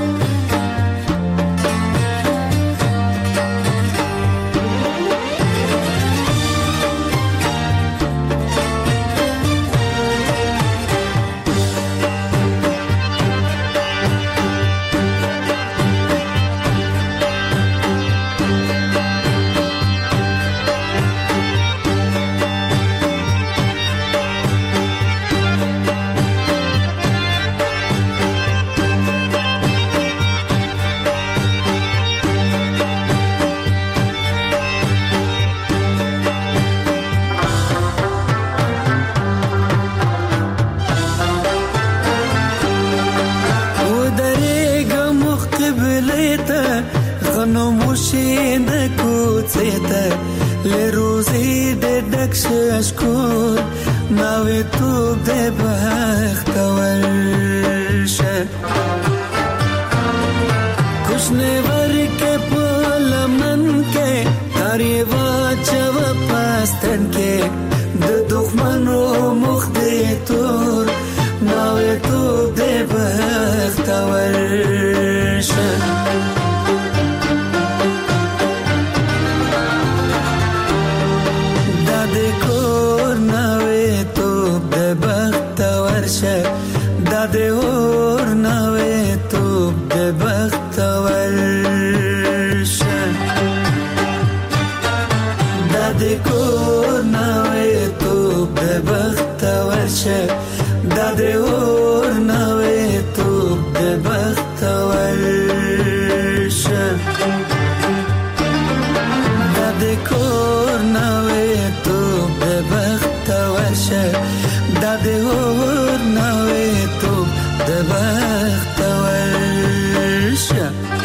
لروزی د دکش کور نوې توب د بختور شه کوشنه ورکه په لمن کې تاري واچو پاستن کې د دښمنو مخ دې تور نوې توب د بختور شه دا دې اور نوې توب دې بختور شه دا دې کور نوې توب دې بختور شه دا دې اور نوې توب دې بختور شه دا دې کور نوې توب دې بختور شه دا دې اور نوې توب د بختور شه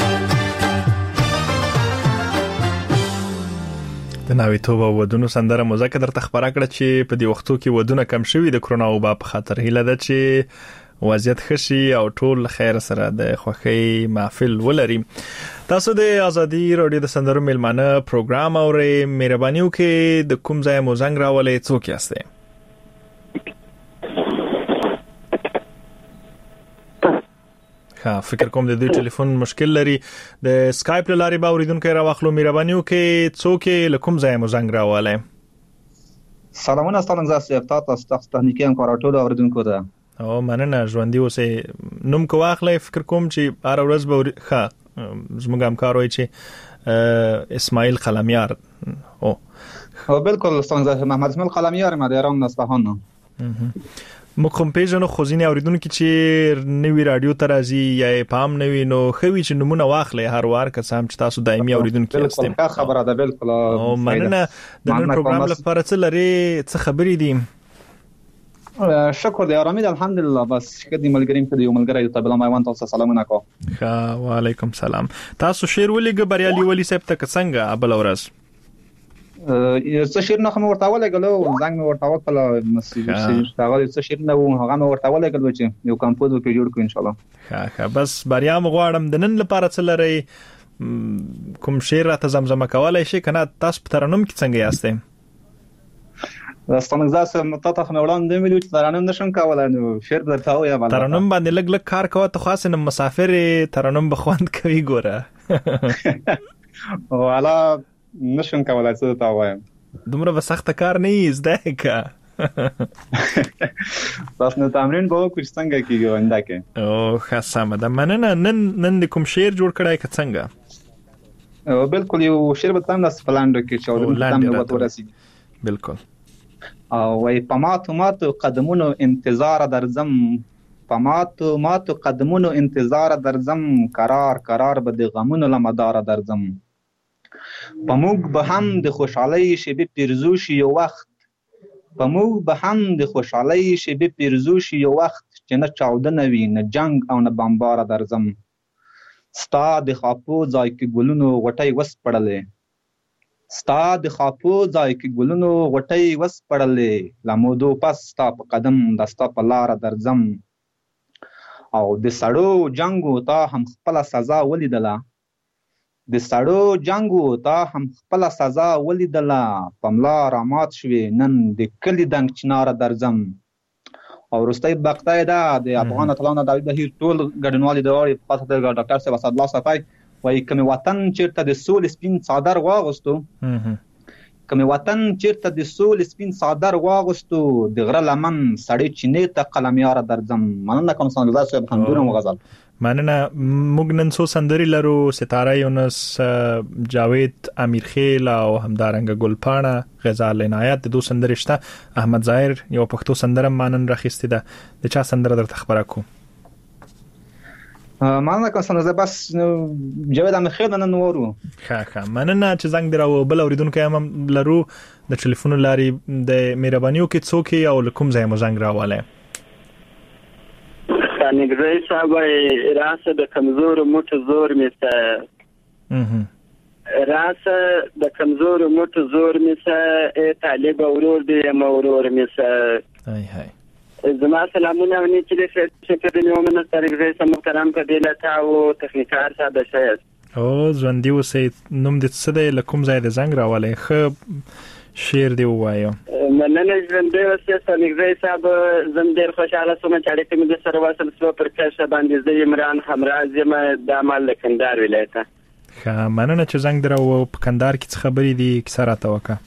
د نوې توب او ودونو سندره موزیک درته خبره کړه چې په دې وختو کې ودونه کم شوي د کرونا وبا په خاطر هیله ده چې وضعیت خشي او ټول خیر سره د خوښۍ محفل ولري. تاسو د ازادي رادیو د سندرو میلمانه پروګرام اورئ. مهرباني وکړئ د کوم ځای مو زنګ راولئ، څوک یاستئ؟ فکر کوم د دوی ټلیفون مشکل لري. د اسکایپ لارې به اوریدونکو راوخلو. مهرباني وکړئ څوک له کوم ځای مو زنګ راولئ. سلامونه ستاسو تاسو تخنیکی همکارانو ټول اوریدونکو ته. او مننه ژوندۍ اوسئ. نوم کو واخلئ. فکر کوم چې هر ورځ به زموږ همکار وي چې اسماعیل قلمیار او بالکل څنګه محمد اسماعیل قلمیار مدیران اصفهان. مخم پیژنو خو ځینې اوریدونکو چې نوی رادیو ته راځي یا پام نوی نو خوي چې نمونه واخلې هر وار که سم چې تاسو دایمي اوریدونکو یاست. بالکل خبره ده. بالکل او مننه د نن پروګرام لپاره څه لري، څه خبرې دي؟ شکر دی، آرامي ده الحمدلله. بس کدي ملګریم ته یو ملګری ته بل ما وانت تاسو سلامونه کو. وعلیکم سلام. تاسو شیر ولېګ بریالي ولی صاحب ته څنګه ابل ورځ څه شیر نه مو ورته ولګلو، زنګ مو ورته وکړه، مسیج هغه څه شیر نه و هغه مو ورته ولګلو چې یو کمپوز وکړو جوړ کړو ان شاء الله. بس بریا مو غواړم. د نن لپاره څه لري؟ کوم شیر راته زمزمه کولای شي کنه؟ تاسو په ترنم کې څنګه یاستئ؟ راستانه زاسه متاته نه وړاندې ملي چې ترنم نشم کولای، نو شیر درته وایم. ترنم باندې لګ لګ کار کوه ته، خاصه نو مسافر ترنم بخوند کوي ګوره. والا نشم کولای څه ته وایم. دومره وسخت کار نه زده کا. تاسو نو تمرین به وکړئ څنګه کیږي ونده کې. او خاصه ده. مننه. نن کوم شیر جوړ کړای که څنګه؟ بالکل یو شیر به تاسو پلاند کې چې او تاسو نو ورسېږي. بالکل. او وای پماتو قدمونو انتظار درځم، پماتو قدمونو انتظار درځم، قرار به د غمونو لمدار درځم. پموږ به هم د خوشحالۍ شیبې پیرزو شي یو وخت، پموږ به هم د خوشحالۍ شیبې پیرزو شي یو وخت، چې نه چاودنه وي نه جنگ او نه بمبار درځم. ستا د خاپو ځای کې ګلونو غوټۍ وسپړلې، ستا د خاپو ځای کې ګلونو غوټۍ وسپړلې، لمودو پس ستا په قدم د ستا په لاره درځم. او د سړو جنگو تا هم خپله سزا ولیدله، د سړو جنگو تا هم خپله سزا ولیدله، پملا رامات شوې نن د کلي دنګ چناره درځم. او وروستی بقطه ده د افغان اتلانو د بهیر ټول ګډونوالي د وړي په خاطر د ډاکټر صاحب اسدالله صفای وایي کوم وطن چیرته د سولې سپین څادر واغوستو، کوم وطن چیرته د سولې سپین څادر واغوستو، د غره لمن سړی چینې ته قلمیاره درځم. مننه کوم سندرزاد صاحب همدونه وغزل. مننه. موږ نن څو سندرې لرو، ستاره یونس، جاوید امیرخیل او همدارنګه ګلپاڼه غزال عنایت. د دوه سندرې شته. احمد ظاهر یو پښتو سندره مانن راخسته ده، د چا سندره درته خبره کو؟ مننه کوم سندرزاد بس جاوید امیرخیل نن ورو. ښه مننه چې زنګ دراو. بل اوریدونکو هم لرو د ټلیفون لارې، د مهربانیو کې څوک او لکم ځای مو زنګ راواله؟ نګزی صاحب راسه د کمزور موټ زور میسه، راسه د کمزور موټ زور میسه، طالب ورور دی مورور میسه. زما سلامونه ونی چې د شکر د نیومن نګزی صاحب محترم قبیله تاو تخنیکار صاحب شاید او ژوندۍ اوسئ. نوم دې څه دی، له کوم ځای د زنګ راوالی؟ ښه شعر دی ووایو. مننه ژوندۍ اوسئ نګزی صاحب. زم ډېر خوشحاله شوم چې اړیکې مې درسره وصل شوه. پر کرښه باندې زه عمران همراز یم، دا مال د کندهار ولایته. ښه مننه چې زنګ دراو. په کندهار کې څه خبرې دي، کیسه راته وکړه.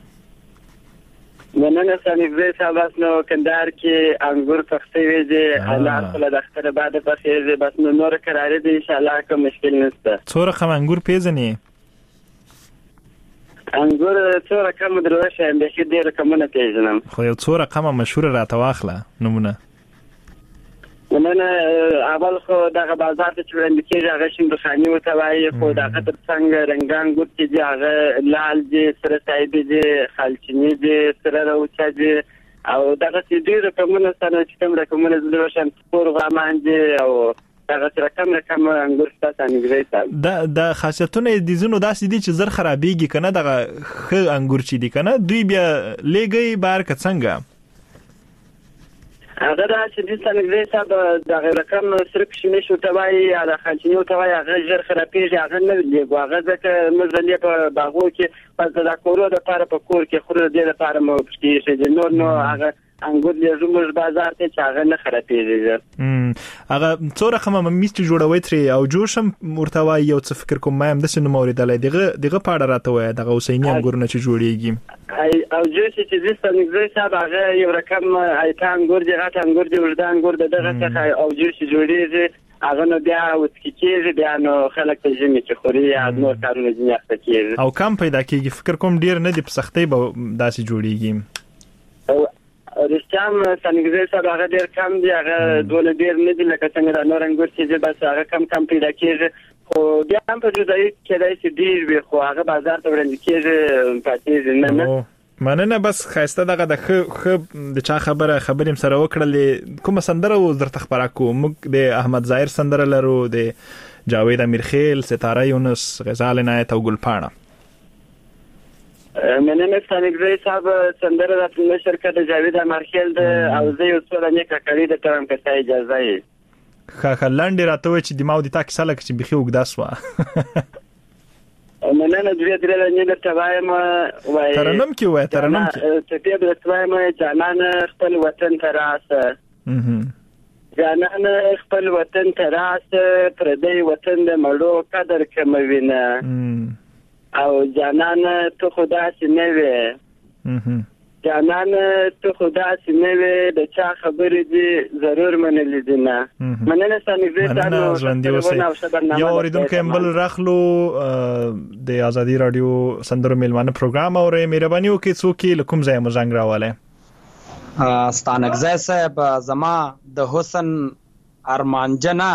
مننه نګزی صاحب. بس نو کندهار کې انګور پخته وي دي، الله خپل د اختر بعد پخېږي، بس نو نور قرار دي ان شاء الله، کوم مشکل نشته. څو رقم انګور پیژنې؟ انګور څو رقم دروشه هم به ډېر رقمونه پیژنم، خو یو څو رقمه مشهور راته واخله نمونه. مننه. اول خو دغه بازار ته چې وړاندې کېږي هغه شیندوخاني ورته وایي، خو دغه تر څنګ رنګان ګوت چې دي هغه لال دي، سره صاحبي دي، خالچیني دي، سره روچه دي، او دغه ډېر رقمونه سره چې کوم رقمونه زه دروشم سپور غامان دي، او دغه رقم انګور ستاسو نګزی صاحب. د خاصیتونه د زینو داسې دي چې زر خرابېږي کنه، دغه ښه انګور چې دي کنه دوی بیا لګي بار که څنګه هغه دا چې د نګزی صاحب دغه رقم سره کشمش او توای یا د خالچینی او توای هغه ژر خرابېږي، هغه نه لګو، هغه ځکه مزلې په باغو کې پس د کورو د لپاره په کور کې خور د لپاره مو پکې نور نو هغه انګور له زموږ بازار ته چې هغه نه خرابېږي. هغه څو رقمه ممیز چې جوړوي ترې او جوشم ورته وایي یو څه فکر کوم ما هم داسې نوم اورېدلی، دغه په اړه راته وایه دغه حسیني انګورونه چې جوړېږي. او جوش چې د نګزی صاحب هغه یو رقم ایته انګور دی، غټ انګور دی، اوږده انګور دی، دغه څخه او جوش جوړېږي هغه نو بیا وڅکي کېږي، بیا نو خلک په ژمي کې خوري یا نور کارونه ځینې اخته کېږي او کم پیدا کېږي. فکر کوم ډېر نه دی، په سختۍ به داسې جوړېږي. رښتیام نګزی صاحب هغه ډېر کم دی، هغه دونه ډېر نه دي لکه څنګه د نور انګور چې دي، بس هغه کم پیدا کېږي، خو بیا هم په جدایي کېدای شي ډېر وي، خو هغه بازار ته وړاندې کېږي پاتېږي نه. مننه. بس ښایسته دغه د ښه د چا خبرې سره وکړلې. کومه سندره اوس درته خپره کوو؟ موږ د احمد ظاهر سندره لرو، د جاوید امیرخیل، ستاره یونس، غزال عنایت او ګلپاڼه. مننه نګزی صاحب. سندره د فلم شرکت د جاوید امیرخیل ده او زه یو څو دانې کاکړي د ترم که څه اجازه یې. ښه لاندې راته وایي چې دماغ دې تا کیسه لکه چې بیخي اوږده سوه. مننه. دوی درې دانې درته وایم. ترنم کې وایه، ترنم کې ټپې به درته وایم. جانان خپل وطن ته راسه، جانان خپل وطن ته راسه، پردی وطن د مړو قدر کموي نه، او جانان ته خدا سي نه وي، جانان ته خدا سي نه وي، د چا خبرې دي ضرور منلې دي نه. مننه ستاسو. یو اوریدونکو بل راخلو د ازادي رادیو سندرو میلمانه پروګرام اورې، مهرباني وکړئ څوک له کوم ځای مو زنګ راواله؟ ستانکزی صاحب زما د حسن ارمانجنا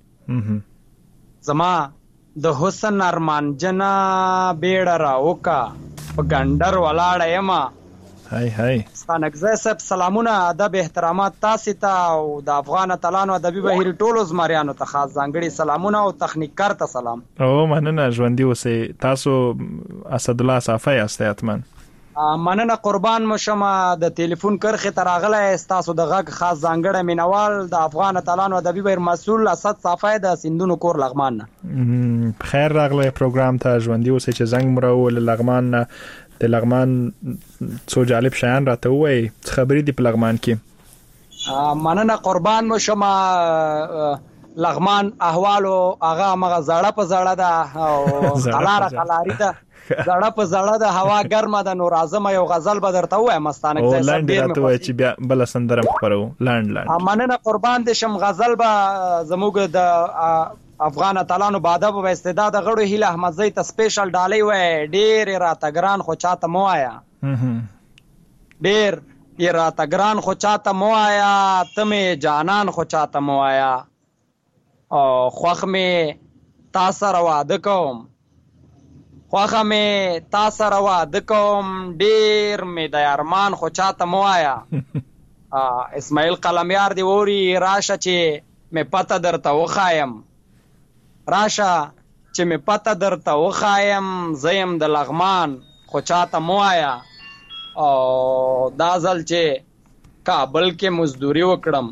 زما د حسن ارمانجنا بیړه راوکا په ګندر ولاړه یما هاي ستانکزی صاحب سلامونه ادب احترامات تاسو ته او د افغان اتلانو ادبي بهیر ټولو زمریانو ته خاص ځانګړي سلامونه او تخنیکار ته سلام. او مننه ژوندۍ اوسئ. تاسو اسد الله صافی یاست اتمن؟ مننه قربان مشم. د ټلیفون کرخه تراغله تاسو د غږ خاص ځانګړی مینوال د افغان اتلانو ادبي بهیر مسؤل اسد صافی د سندونو کور لغمان نه. خیر راغله پروګرام ته ژوندۍ اوسئ چې زنګ مرو لغمان نه د لغمان څو جالب شیان راته وای. خبرې دی په لغمان کې؟ مننه قربان مشم. لغمان احوالو هغه مغه زړه په زړه ده او خلاری ده زړه په زړه ده هوا ګرمه ده. نور اعظم یو غزل به درته وایم مستانک ځای سره ډیر مې وای چې بیا بل سندره خبرو لاند مننه قربان دې شم. غزل به زموږ د افغان اتلانو باده په استعداد غړو هیله احمدزی ته سپیشل ډالۍ وای. ډیر راته ګران خو چاته مو آیا ډیر راته ګران خو چاته مو آیا تمه جانان خو چاته مو آیا او خوخ می تا سره واده کوم خوخه می تا سره واده کوم ډیر می د ارمان خو چاته مو آیا. اسماعیل قلمیار دی وری راشه چې می پته درته وخایم راشه چې می پته درته وخایم زیم د لغمان خو چاته مو آیا. او دا ځل چې کابل کې مزدوري وکړم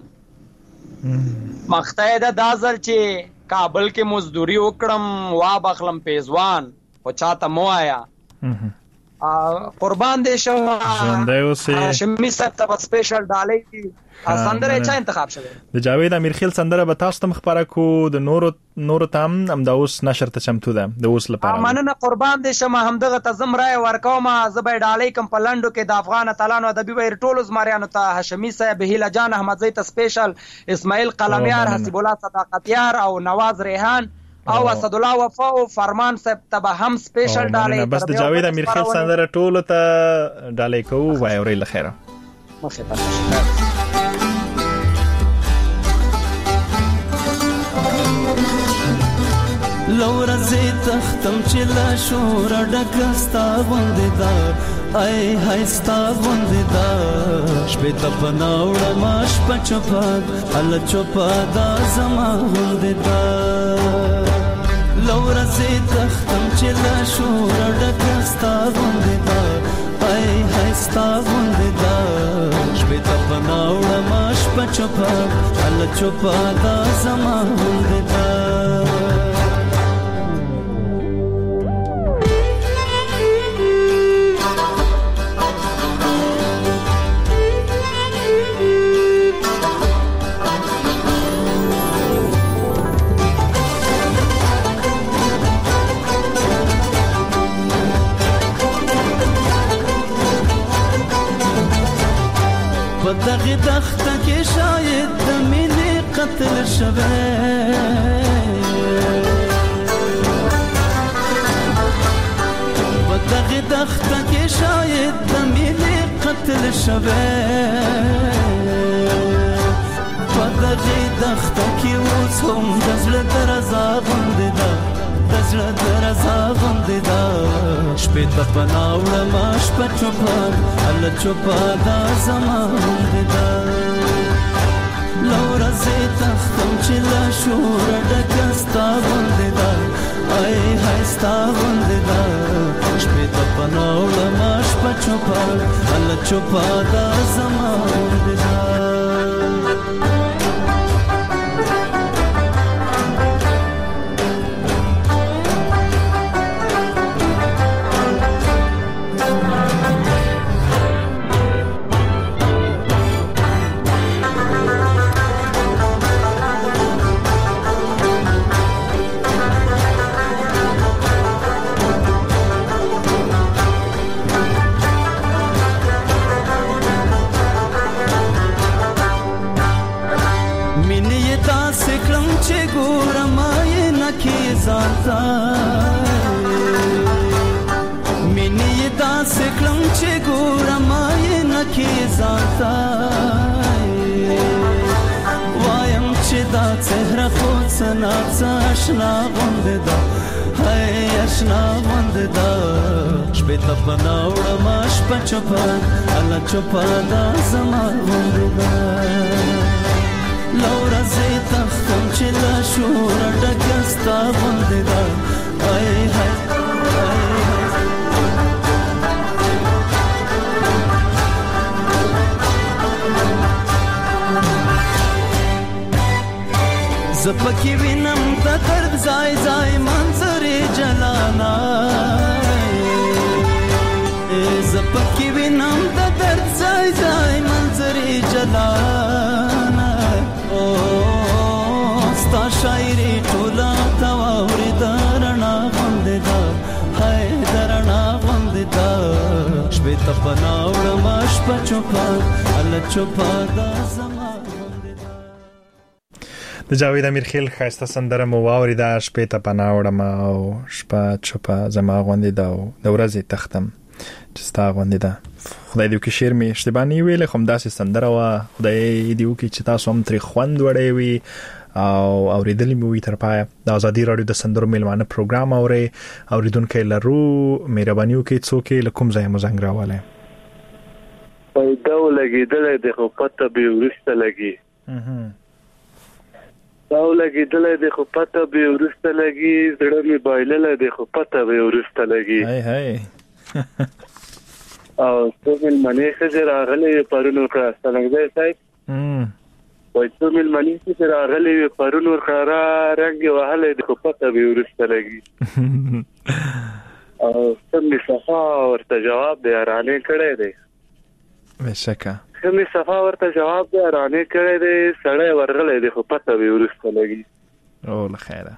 مخته ده دا ځل چې کابل کې مزدوري وکړم وا بخلم پیزوان خو چاته مو آیا. قربان دې شو ژوندۍ اوسئ. شمی صاحب ته سپیشل ډالۍ سندره چا انتخاب شوه؟ د جاوید امیرخیل سندره به تاسو ته خبره کو د نورو تام هم د اوس نشر ته چمتو ده د اوس لپاره. مننه قربان دې شم. همدغه تزم رای ورکوم زبې ډالۍ کم په لندو کې د افغان اتلانو ادبي بهیر ټولو زمریانو ته هاشمي صاحب هیله جان احمدزی ته سپیشل اسماعیل قلمیار حسیب الله صداقتیار او نواز ریحان او اسد الله وفا او فرمان صاحب ته هم سپیشل ډالۍ. بس د جاوید امیرخیل سندره ټولو ته ډالۍ کوو وای اوري لخيره مخه ته. لورا زی تختم چې لا شور ډکستا باندې دا ای هاي ستا باندې دا شپه ته پناوړه ماش پچپاد ال چوپا دا زما باندې دا لورا زی تختم چې لا شور ډکستا باندې دا ای هاي ستا باندې دا شپه ته پناوړه ماش پچپاد ال چوپا دا زما باندې دا دغه دخته کې شاید د مینې قتل شوه په دغه دخته کې شاید د مینې قتل شوه په دغه دخته کې اوس هم د زړه درزا غوندې ده د زړه درزا غوندې ده شپې ته پناوړه ما شپه چوپان هله چوپا دا زما غوندې ده لوره زه تختم چې لا شوره ډکه ستا غوندې ده ای های ستا غوندې ده شپې ته پناوړه ما شپه چوپان هله چوپا دا زما غوندې ده مینې دا سکلم چې ګورم یې نکې ځانته آشنا غونډه دا هاي آشنا غونډه دا شپه ته پناوړه ما شپه چوپا الله چوپا دا زما غونډه دا لورا زه تختم چې لا شور ډکستا غونډه دا هاي هاي زپکی وینم د درد زای زای منظر جلانا زپکی وینم د درد زای زای منظر جلانا او ستا شاعری ټولا تاوري درنا غوندې دا هاي درنا غوندې دا شپه ته پناوړ ما شپه چوپا الله چوپا دا زما د جاوید امیرخیل خاسته سندره مو واوریده شپه ته پناوړم او شپه چوپه زما غوندې دا د ورځې تختم چې ستا غوندې دا خدای دې وکړي شعر مې اشتباه نه ویل خو داسې سندره وه خدای دې وکړي چې تاسو هم ترې خوند وړی وي او اوریدلی مې وي تر پایه د ازادي راډیو د سندرو میلمانه پروګرام اوریدونکي لرو مهرباني وکړئ څوک له کوم ځای مو زنګ راوړی پیدا ولګېدلی دی خو پته به وروسته لګي او لګېدلی دی خو پته به وروسته لګي زړه مې بایللی دی خو پته به وروسته لګي او څو مېلمنې ښځې راغلې وې پرون ورکړه ستنګزی صاحب وایي څو مېلمنې ښځې راغلې وې پرون ورکړه رنګ یې وهلی دی خو پته به وروسته لګي او څه مې صفا ورته جواب دی حیرانې کړی دی بېشکه کمی صفا ورته جواب دی رانه کړی دی سړی ورغلی دی خو پته به وروسته لګي او له خیره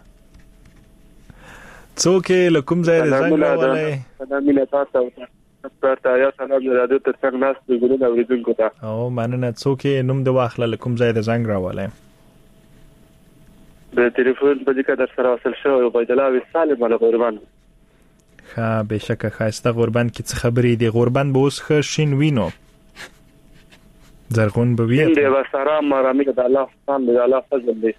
څوک له کوم ځای د زنګ راوړی سلام مینه تاسو ته یا سلام رادیو تر څنګ ناست د ګلونو اوریدونکو ته او مننه څوک نوم د واخله له کوم ځای د زنګ راوړی د ټلیفون په ځکه در سره وصل شوی عبیدالله وصالم له غوربند ښه بېشکه ښایسته غوربند کې څه خبرې دي غوربند به اوس ښه شین وینو زرغون به وي دې وسرام رامي د الله خان د الله فضل دی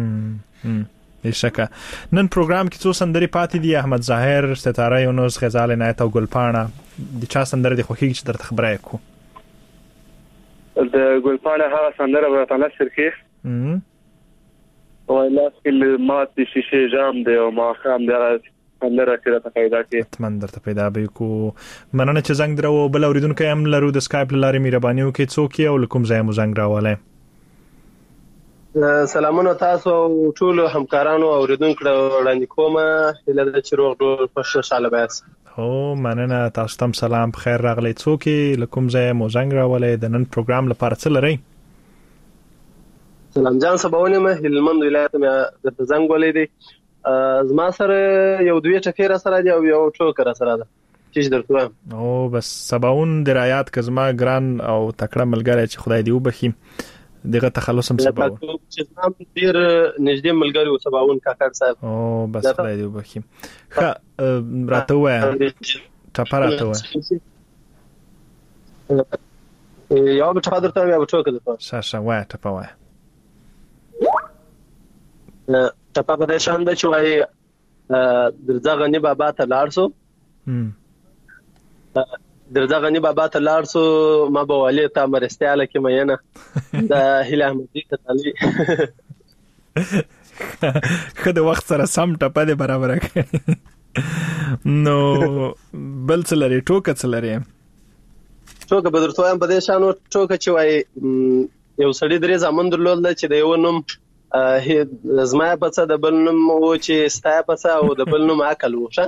بېشکه نن پروګرام کې څو سندرې پاتې دي احمد ظاهر ستاره یونس غزال عنایت او ګلپاڼه د چا سندره د خوښیږي چې درته خبره وکړو د ګلپاڼه هغه سندره ورته نشر کې او لاس کې مات د شیشه جام دی او ما خام دی سندره کې راته پیدا کې اتمن درته پیدا به کو مننه چې زنګ درو بل اوریدونکو هم لرو د سکایپ لارې مهرباني وکړئ څوک یې او کوم ځای مو زنګ راوړی سلامونه تاسو ټول همکارانو اوریدونکو وړاندې کوم هله د چروغ ډول خوشاله بیاس او مننه تاسو ته سلام خیر راغلی څوک له کوم ځای مو زنګ راوړی د نن پروګرام لپاره څه لرئ سلام جان سباونه مې هلمند ولایت مې د زنګ ولې دی زما سره یو دوی ټکی را سره دی او یو ټوک را سره ده چې درته او بس سباون درایات کزما ګران او تکړه ملګری چې خدای دې وبخي دغه تخلص هم سباون چې زما ډیر نږدې ملګری او سباون کاکړ صاحب او بس خدای دې وبخي ښه راته وای ټپه راته وای یو ټپه درته یا ټوک درته شاشه وای ټپه وای ټپه په دې شان د چوي درځه غنی بابا ته لاړ سو درځه غنی بابا ته لاړ سو ما به ولې ته مرستياله کې مینه د هله احمدي ته علي خدای وخت سره سم ټپه دې برابر کړ نو بل څه لري ټوکه څه لري ټوکه به درته وایم په دې شان ټوکه چوي یو سړی درې ځامن درلود چې د یو نوم زما په څه د بل نوم و چې ستا په څه او د بل نوم عقل و ښه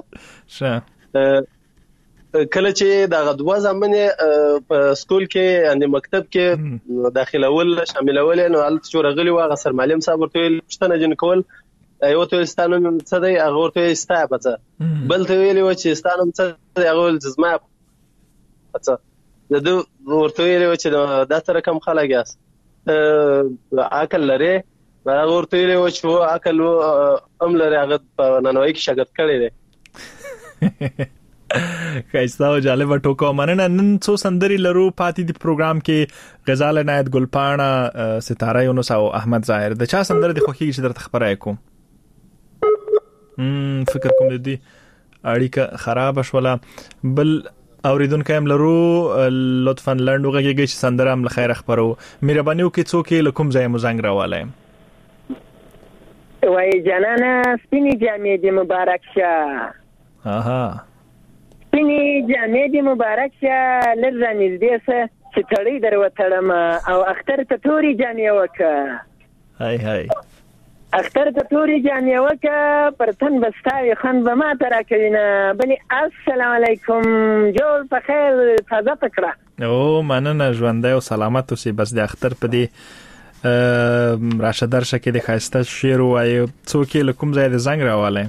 کله چې د غدوا زمانه په سکول کې ان مکتب کې داخلول شاملول نو حالت جوړ غلي واغ سر معلم صاحب ورته پښتنه جن کول یو ته ستانو څه دی هغه ورته ستا په څه بل ته ویلی و چې ستانو څه دی هغه زما په څه د ورته ویلی و چې دا تر کم خلک یاس عقل لري هغه ورته ویلی و چې عقل هم لري هغه په ننوي کې شاګرد کړی دی خایسته او جالب ټوکو مننه نن څو سندري لرو پاتې دی پروګرام کې غزال عنایت ګلپاڼه ستاره یونس او احمد ظاهر د چا سندره د خوخي چې درته خبره کوم فکر کوم دې اړیکه خراب شوله. بل اوریدونکو هم لرو، لطفا لنډ وغږیږئ چې سندره هم لخير خبرو. مهرباني وکړئ څوک له کوم ځای مو زنګ راواله؟ وای جانانه سپینې جامې دې مبارک شه. سپینې جامې دې مبارک شه، لږ رانږدې شه چې تړۍ در وتړم او اختر ته تورې جامې وکړه. هاي اختر ته تورې جامې وکړه، پر تن بستاوي خوند به ما ته راکوي نه. بلې السلام علیکم، جوړ په خیر، تازه پکړه. مننه، ژوندی او سلامت اوسې. بس د اختر په دې راشه درشه کې د ښایسته شعر ووایي. څوک یې له کوم ځای د زنګ راوالی؟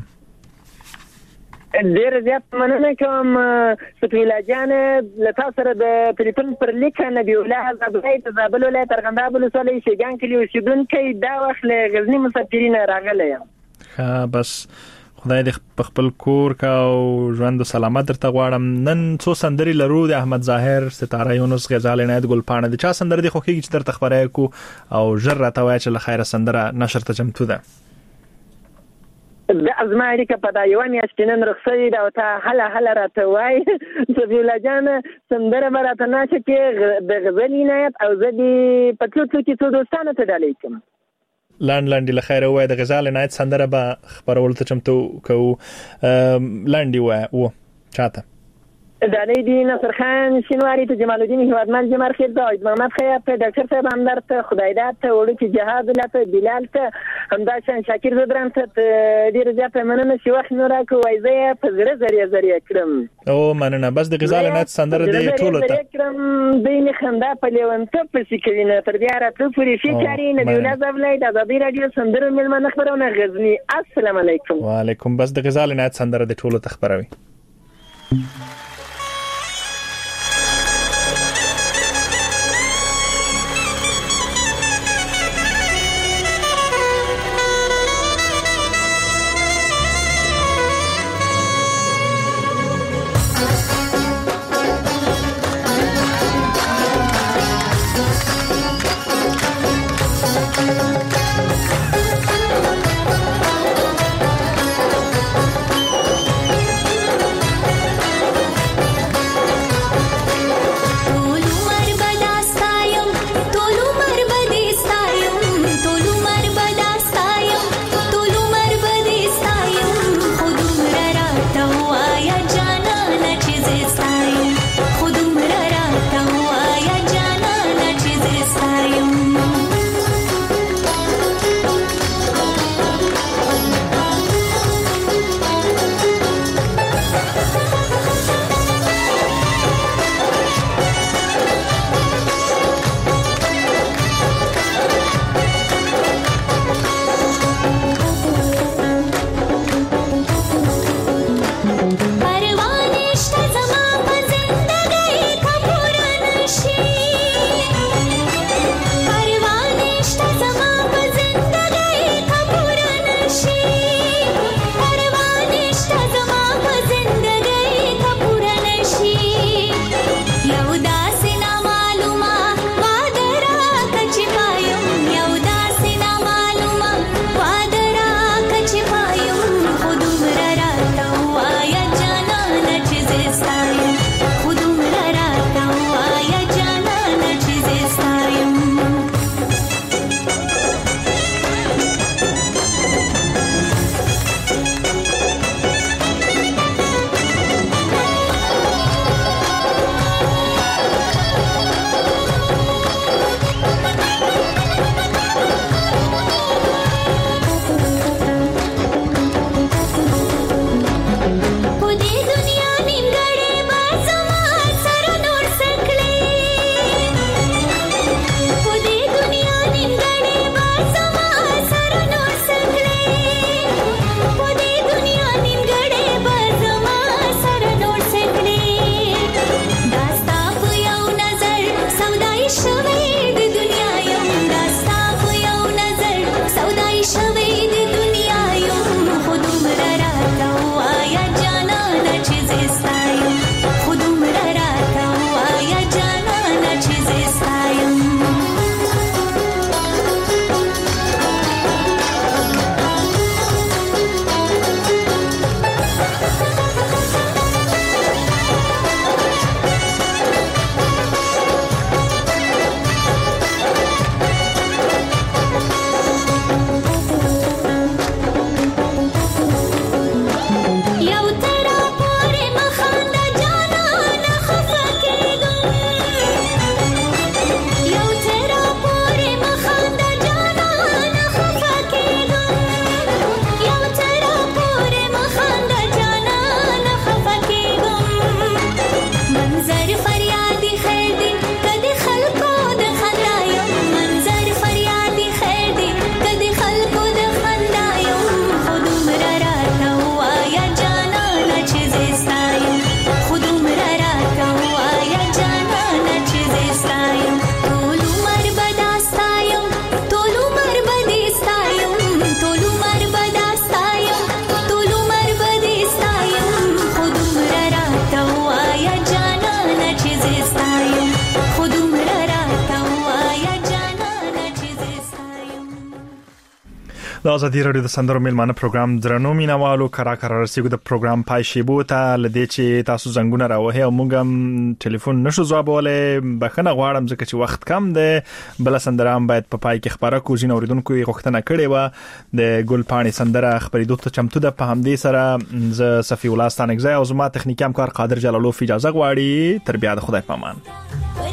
ډېر زیات مننه کوم فتویلا جان، له تا سره د تلیفون پر لیک نبی الله زابلای د زابل ولایت ارغنداب ولسوالۍ شیګان کلي اوسېدونکی، دا وخت له غزني مسافرین راغلی یم. بس خدای دې خپل کور کا او ژوند سلامت درته غواړم. نن څو سندري لرو، د احمد ظاهر، ستاره یونس، غزال عنایت ګلپاڼه. د چا سندره دي خوښیږي چې درته خبرای کو او ژر راته وایي چې له خیره سندره نشر ته چمتو ده؟ د ازما اړیکه په دا یو میاشت نن رخصتي ده او ته هله راته وایي صفیولا جان سندره به راته ناشه کې د غزل عنایت او زه دې په تلو کې څو دوستانو ته ډالۍ کوم. لاندې له خیره وای د غزال عنایت سندره به خبرول ته چمتو کوو. لاندې وای چاته دانی دی نصر خان شینواری ته جمال الدین هیوادمند جمال خیر داید محمد خیاط ته ډاکټر صاحب همدرد ته خدایداد ته وړو کې جهاد لته بلال ته همداشان شاکر زدران ته ډیر زیات مننه چې وخت نو راکو وای زه په زړه زری کړم. مننه. بس د غزال عنایت سندره دی ټوله ته کړم دین خندا په لیونته پسې کوي نه تر بیا راته پوری شي کاری نبی الله زبلای د ازادي رادیو سندره ملمنه خبرونه غزنی. السلام علیکم. وعلیکم. بس د غزال عنایت سندره دی ټوله ته خبروي. د ازادي رادیو د سندرو میلمانه پروګرام درنو مینوالو کرا رسیدو د پروګرام پای شیبو ته لدې چې تاسو زنګونه راوهي او موږ هم ټلیفون نشو ځوابولای بخنه غواړم ځکه چې وخت کم دی بل سندرام باید په پای کې خبره کوزین اوریدونکو یې غوښتنه کړې و د ګلپاڼې سندره خبرېدو ته چمتو ده په همدې سره ز صفی الله ستانګزی او زما تخنیکی همکار قادر جلالوف اجازه غواړي تر بیا د خدای پامان